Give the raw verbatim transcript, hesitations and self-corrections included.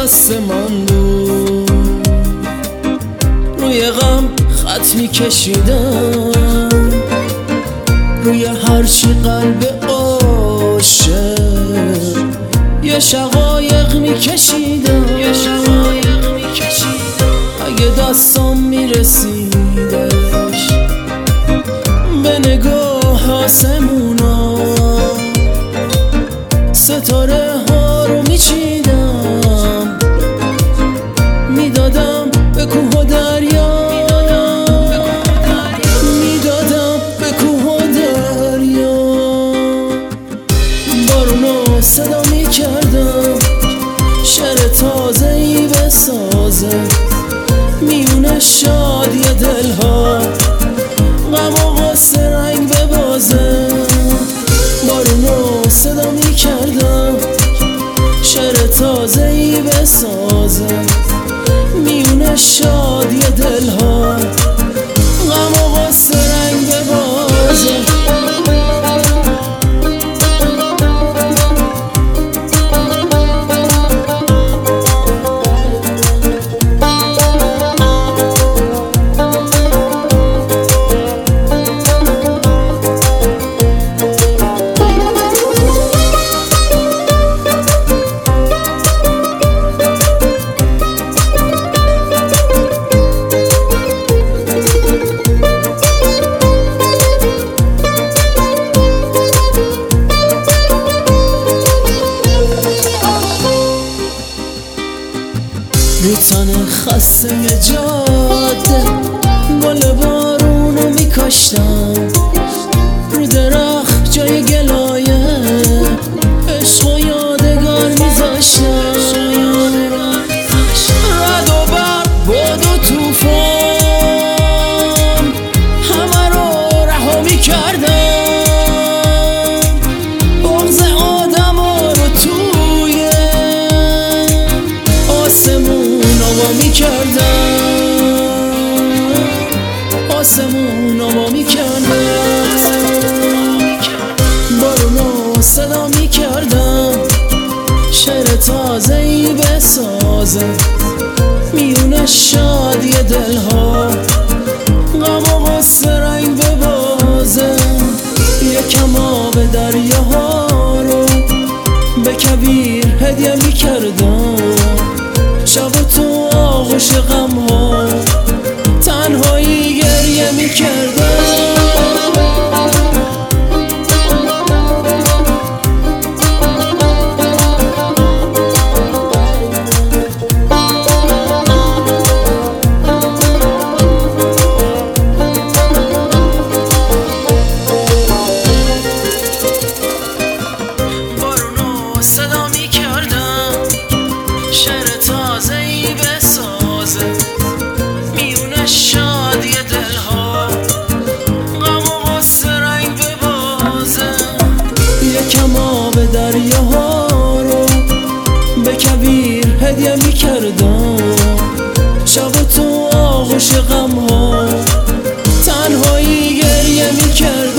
دست من بود، روی غم خط میکشیدم، روی هرچی قلب عاشق یه شقایق میکشیدم. اگه دستم میرسیدش به نگاه آسمونا، ستاره ها رو میچیدم، میدادم به کوه و دریا، میدادم به کوه و دریا. بارونو صدا میکردم، شعر تازه‌ای بسازه میونه شادی دلها، غم و غصه رنگ ببازه. بارونو صدا میکردم، شعر تازه‌ای بسازه میونه شادی دلها، غم و غصه رنگ ببازه. رو تن خسته جاده گل بارونو میکاشتم، رو درخت جای گلایه عشق و یادگار میذاشتم. رد و برق باد و توفان همه رو رها میکردم، بغض آدم ها رو توی آسمون آوا میکردم، آسمون آوا میکردم. بارونو صدا میکردم، شعر تازه‌ای بسازه میونه شادی دلها، غم و غصه رنگ ببازه. یکم آب دریاها رو به کویر هدیه میکردم، شب تو آغوش غم ها تنهایی گریه میکردم. بارونو صدا میکردم، شعر تازه‌ای بسازه میونه شادی دلها، غم و غصه رنگ ببازه. یکم آب دریاها رو به کویر هدیه میکردم، شب تو آغوش غم ها تنهایی گریه میکردم.